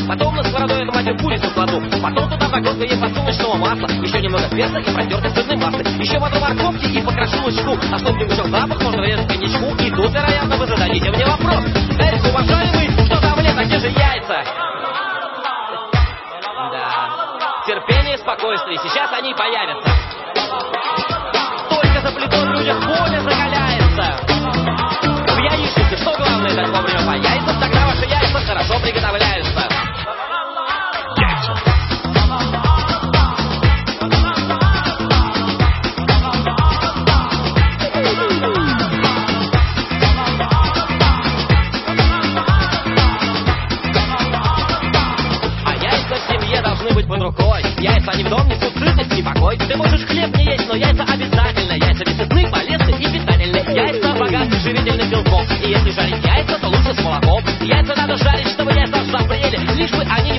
Потом на сковороду эту мать курицу кладу. Потом туда вагонку ей подсолнечного масла. Еще немного перца и протертой сырной массы. Еще воду морковки и покрошу лучку. А чтобы не гусел запах, можно резать коньячку. И тут, вероятно, вы зададите мне вопрос. Эрик, уважаемый, что там лет, а где же яйца? Да. Терпение, спокойствие, сейчас они появятся. Только за плитой в людях воля закаляется. В яичнике что главное дать вовремя по яйцам, тогда ваши яйца хорошо приготовляются. Под рукой. Яйца они в дом несут сытость и покой. Ты можешь хлеб не есть, но яйца обязательно. Яйца весны, полезны и питательны. Яйца богаты живительных белков. И если жарить яйца, то лучше с молоком. Яйца надо жарить, чтобы яйца запрели. Лишь бы они